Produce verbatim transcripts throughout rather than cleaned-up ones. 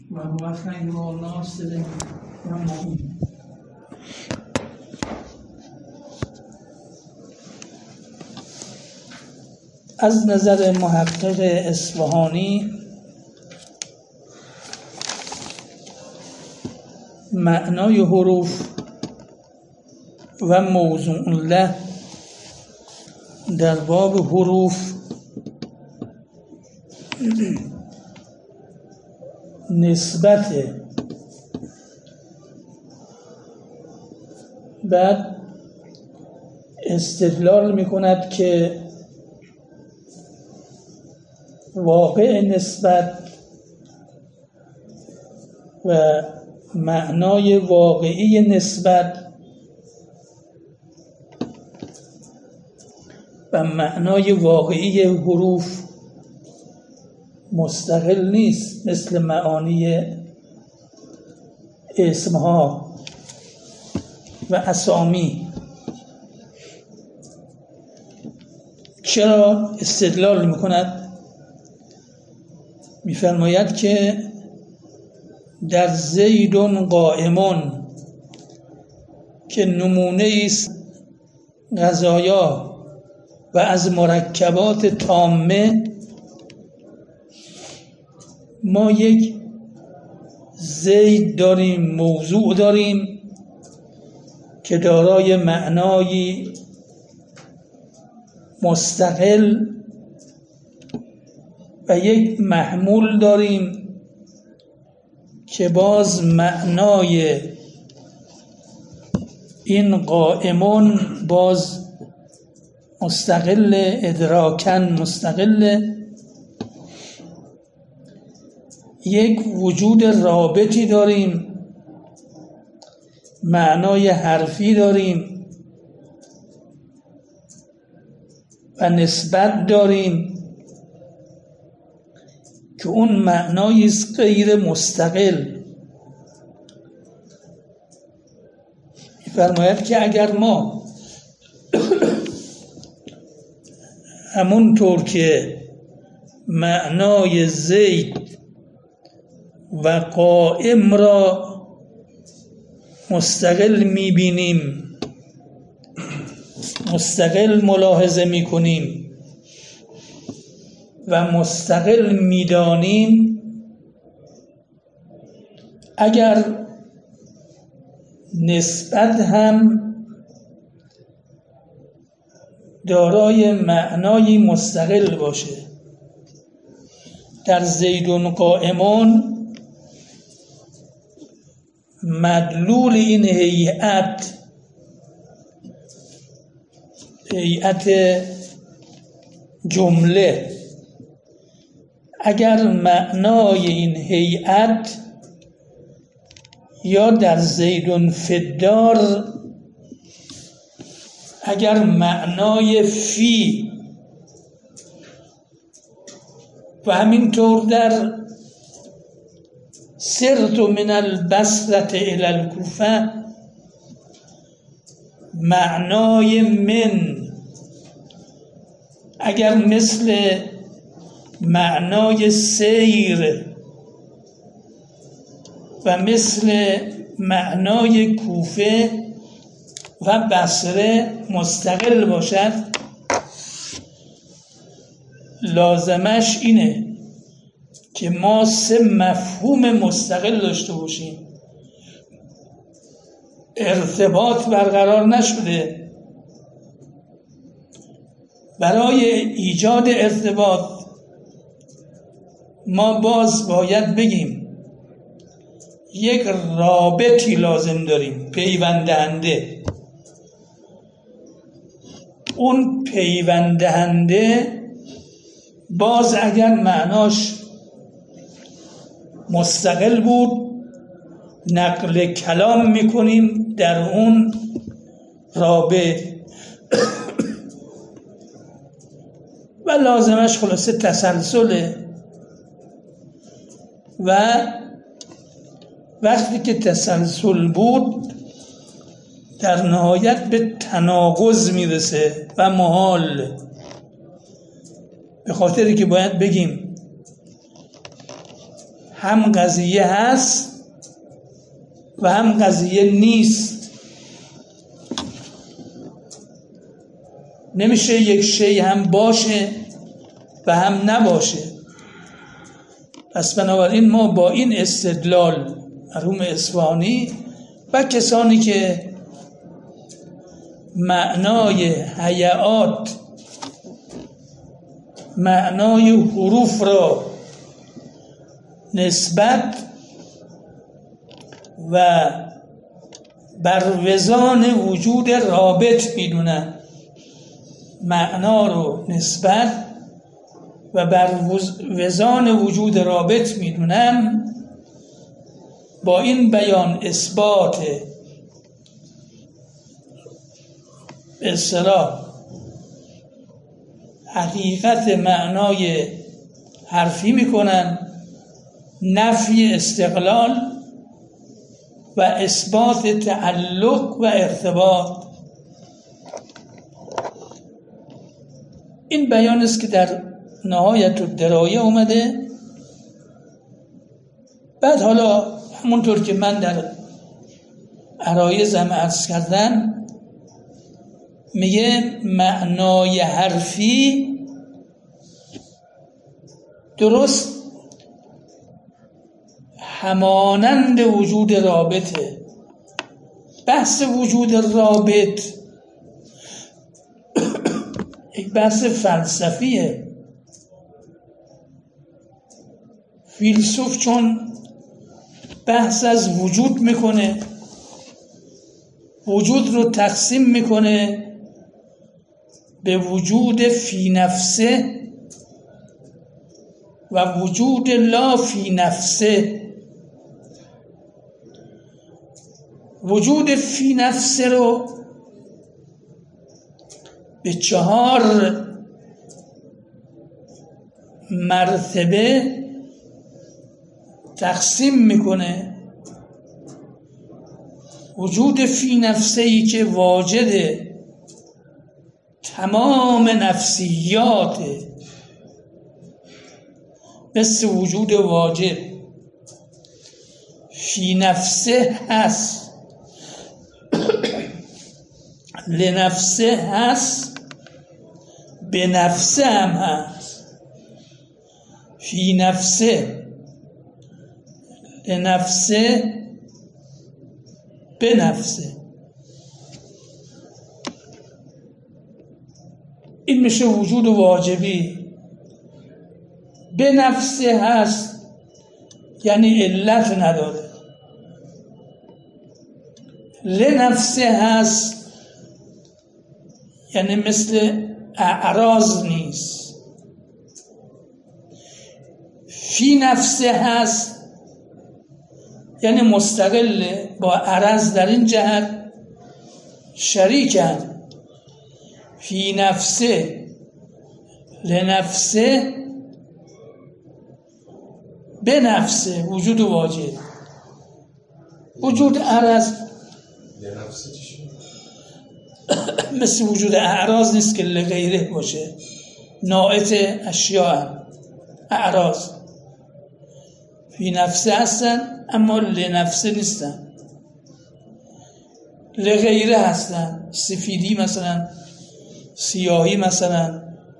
و وفنگ و ناصر و معین. از نظر محقق اصفهانی معنای حروف و موضوع له در باب حروف نسبت، بعد استدلال می کند که واقع نسبت و معنای واقعی نسبت و معنای واقعی حروف مستقل نیست مثل معانی اسمها و اسامی. چرا استدلال می کند؟ می فرماید که در زیدون قائمون که نمونه است غذایا و از مرکبات تامه، ما یک زید داریم، موضوع داریم که دارای معنایی مستقل و یک محمول داریم که باز معنای این قائمون باز مستقل، ادراکن مستقل. یک وجود رابطی داریم، معنای حرفی داریم و نسبت داریم که اون معنایی است غیر مستقل. می‌فرماید که اگر ما همونطور که معنای زید و قائم را مستقل می‌بینیم، مستقل ملاحظه می‌کنیم و مستقل می‌دانیم، اگر نسبت هم دارای معنای مستقل باشه، در زیدون قائمون مدلول این هیئت، هیئت جمله، اگر معنای این هیئت یا در زیدون فدار، اگر معنای فی و همینطور در سرت من البصرة الى الکوفه معنای من، اگر مثل معنای سیر و مثل معنای کوفه و بصره مستقل باشد، لازمش اینه که ما سه مفهوم مستقل داشته باشیم. ارتباط برقرار نشده، برای ایجاد ارتباط ما باز باید بگیم یک رابطی لازم داریم، پیوندهنده. اون پیوندهنده باز اگر معناش مستقل بود، نقل کلام میکنیم در اون رابط و لازمش خلاصه تسلسله. و وقتی که تسلسل بود در نهایت به تناقض میرسه و محال، به خاطری که باید بگیم هم قضیه هست و هم قضیه نیست. نمیشه یک شی هم باشه و هم نباشه. پس بنابراین ما با این استدلال مرحوم اصفهانی و کسانی که معنای هیئات، معنای حروف را نسبت و بر وزان وجود رابط میدونن، معنا رو نسبت و بر وزان وجود رابط میدونن، با این بیان اثبات به اصطلاح حقیقت معنای حرفی میکنن، نفی استقلال و اثبات تعلق و ارتباط. این بیان است که در نهایت الدرایه اومده. بعد حالا همونطور که من در عرایضم عرض کردم، میگه معنای حرفی درست همانند وجود رابطه. بحث وجود رابط یک بحث فلسفیه. فیلسوف چون بحث از وجود میکنه، وجود رو تقسیم میکنه به وجود فی نفسه و وجود لا فی نفسه. وجود فی نفسه رو به چهار مرتبه تقسیم میکنه. وجود فی نفسه ای که واجد تمام نفسیات، مثل وجود واجد فی نفسه هست، لنفسه هست، به نفسه هم هست. فی نفسه، لنفسه، به نفسه. این میشه وجود واجبی. به نفسه هست یعنی علت نداره. لنفسه هست یعنی مثل اعراض نیست. فی نفسه هست یعنی مستقل با عرض در این جهت شریکن. فی نفسه، لنفسه، به نفسه. وجود واجد، وجود عرض مثل وجود اعراض نیست که لغیره باشه. ناعت اشیاء اعراض فی نفسه هستن اما لنفسه نیستن، لغیره هستن. سفیدی مثلا، سیاهی مثلا،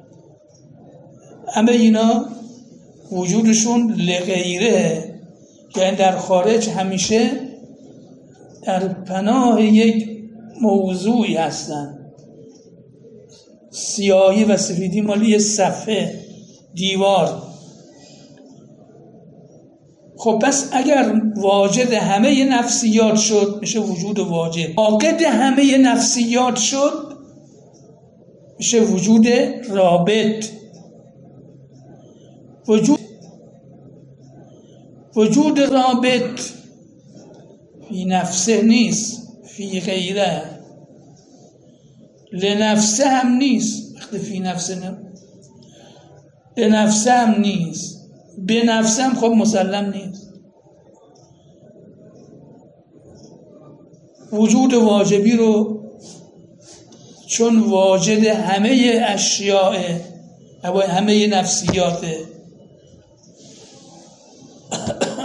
همه اینا وجودشون لغیره، یعنی در خارج همیشه در پناه یک موضوعی هستن. سیاهی و سفیدی مالی یه صفحه، دیوار. خب پس اگر واجد همه نفسیات شد میشه وجود واجد. عاقد همه نفسیات شد میشه وجود رابط. وجود وجود رابط فی نفسه نیست، فی غیره. لنفسه هم نیست، وقتی فی نفسه نه، لنفسه هم نیست، به نفسه هم خب مسلم نیست. وجود واجبی رو چون واجد همه اشیاء و همه نفسیات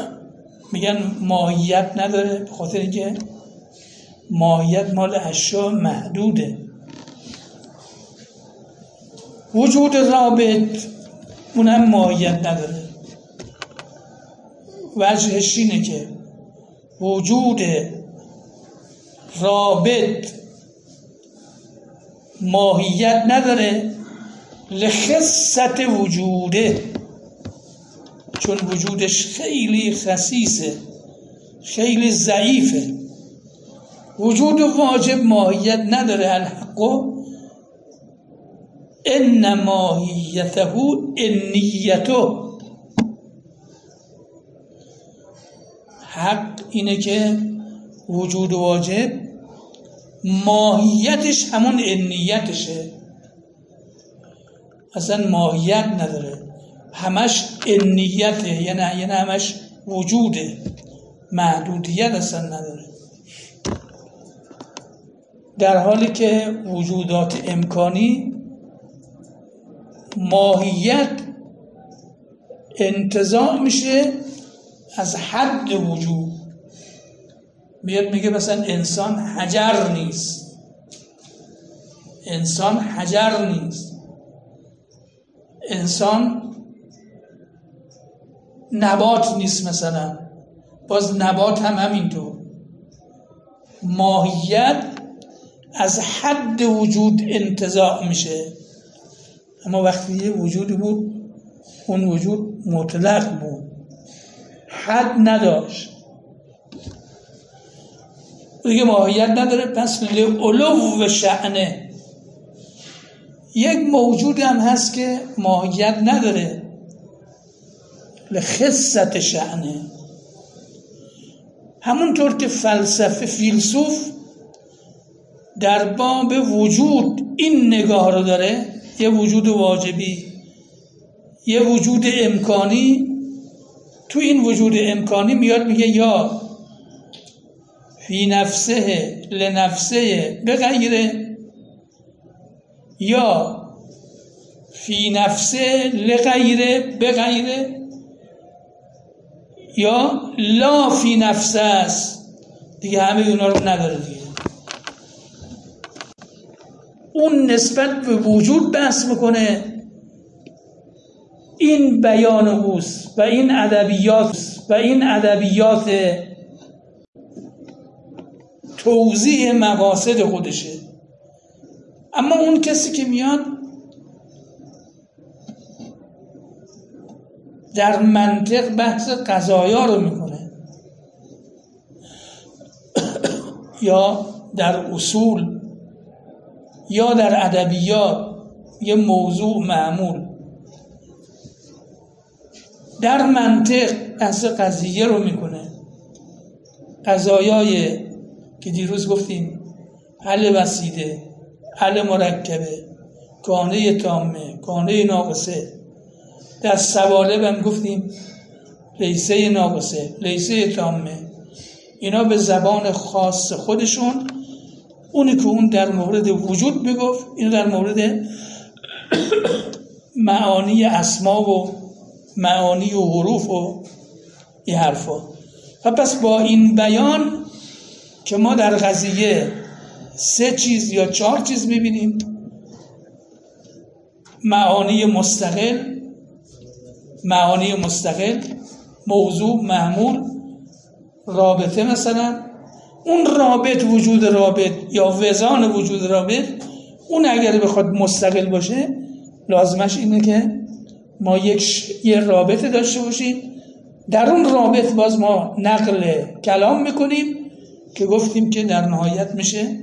میگن ماهیت نداره، به خاطر اینکه ماهیت مال اشیاء محدوده. وجود رابط اونم ماهیت نداره. وجهش اینه که وجود رابط ماهیت نداره لخصت وجوده، چون وجودش خیلی خسیسه، خیلی ضعیفه. وجود واجب ماهیت نداره. الحق ان ماهیته انیته. حق اینه که وجود واجب ماهیتش همون انیتشه، اصلا ماهیت نداره، همش انیته، یعنی یعنی همش وجوده، محدودیت اصلا نداره. در حالی که وجودات امکانی ماهیت انتزاع میشه از حد وجود. میاد میگه مثلا انسان حجر نیست، انسان حجر نیست، انسان نبات نیست، مثلا باز نبات هم همینطور. ماهیت از حد وجود انتزاع میشه. اما وقتی یه وجودی بود اون وجود مطلق بود، حد نداشت، دیگه ماهیت نداره. پس لعلو شأنه. یک موجود هم هست که ماهیت نداره، لخصت شأنه. همونطور که فلسفه فیلسوف در باب وجود این نگاه رو داره، یه وجود واجبی، یه وجود امکانی. تو این وجود امکانی میاد میگه یا فی نفسه لنفسه بغیره، یا فی نفسه لغیره بغیره، یا لا فی نفسه است. دیگه همه اونا رو نداره دیگه. اون نسبت به وجود بحث میکنه. این بیان اوست و این ادبیات و این ادبیات توضیح مقاصد خودشه. اما اون کسی که میاد در منطق بحث قضایا رو میکنه یا در اصول یا در ادبیات، یه موضوع معمول در منطق بحث قضیه رو میکنه. قضایای که دیروز گفتیم حل وسیده، حل مرکبه، کانه تامه، کانه ناقصه. در سوالب هم گفتیم لیسه ناقصه، لیسه تامه. اینا به زبان خاص خودشون، اونی که اون در مورد وجود بگفت، این در مورد معانی اسما و معانی و حروف و این حرفا. و پس با این بیان که ما در قضیه سه چیز یا چهار چیز میبینیم: معانی مستقل، معانی مستقل، موضوع، معمول، رابطه. مثلا اون رابط، وجود رابط یا وزان وجود رابط، اون اگر بخواد مستقل باشه لازمش اینه که ما یک ش... یه رابطه داشته باشیم. در اون رابط باز ما نقل کلام میکنیم که گفتیم که در نهایت میشه.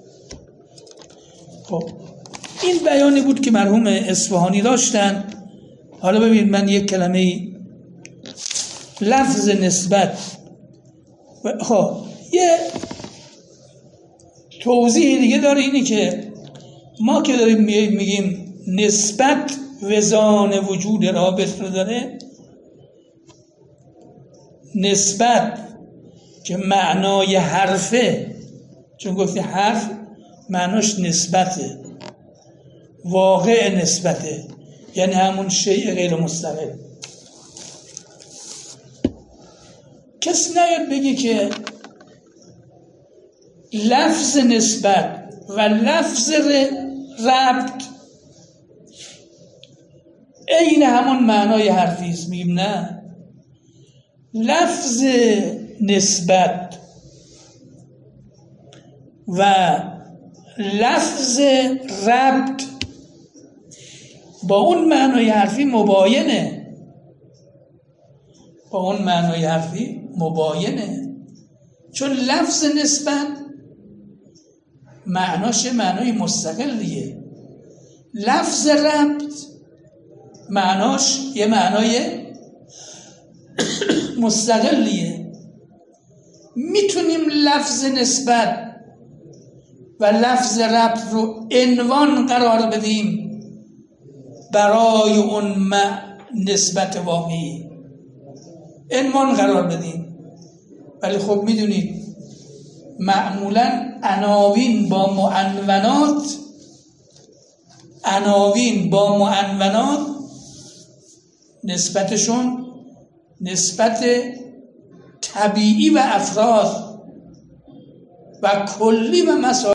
خب این بیانی بود که مرحوم اصفهانی داشتن. حالا ببین من یک کلمه لفظ نسبت، خب یه توضیح دیگه داره، اینی که ما که داریم میگیم نسبت وزان وجود رابط رو داره، نسبت که معنای حرفه، چون گفتی حرف معناش نسبته، واقع نسبته، یعنی همون شیء غیر مستقل. کسی نیاد بگه که لفظ نسبت و لفظ ربط عین همون معنای حرفی است. میگیم نه، لفظ نسبت و لفظ ربط با اون معنای حرفی مباینه، با اون معنای حرفی مباینه. چون لفظ نسبت معناش معنای مستقلیه، لفظ ربط معناش یه معنای مستقلیه. میتونیم لفظ نسبت و لفظ ربط رو عنوان قرار بدیم برای اون نسبت واقعی، عنوان قرار بدیم. ولی خب میدونید معمولا عناوین با معنونات عناوین با معنونات نسبتشون نسبت طبیعی و افراد و کلی و مسائل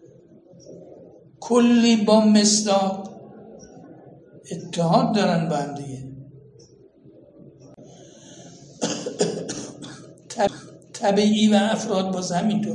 کلی با مصداق اتحاد دارن با هم دیگه. طبیعی و افراد باز همینطور.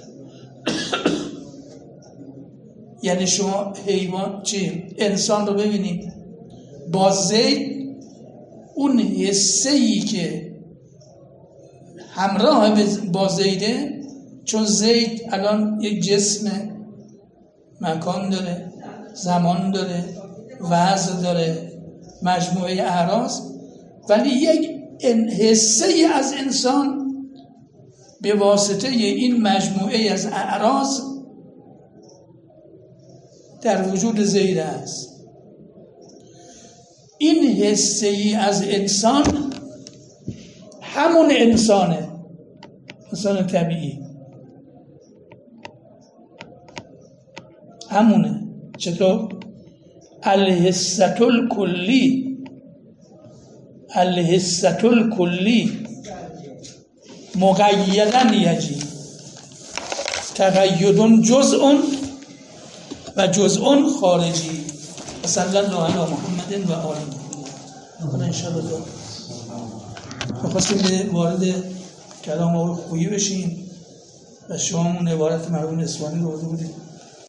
یعنی شما حیوان چی؟ انسان رو ببینید با زید، اون حسه‌ای که همراه با زیده، چون زید الان یک جسم، مکان داره، زمان داره، وضع داره، مجموعه اعراض، ولی یک حسه‌ای از انسان به واسطه این مجموعه از اعراض در وجود زید است. این حسه‌ای از انسان همون انسانه، انسان طبیعی همونه. چطور؟ الحسة الکلی الحسة الکلی مقیدن یجی تقید جزء و جزء خارجی. صلی الله علی محمد و آل محمد. انشاءالله می‌خواستیم وارد کلام آقای خویی بشیم و شما اون عبارت مرحوم اصفهانی رو برده بودید.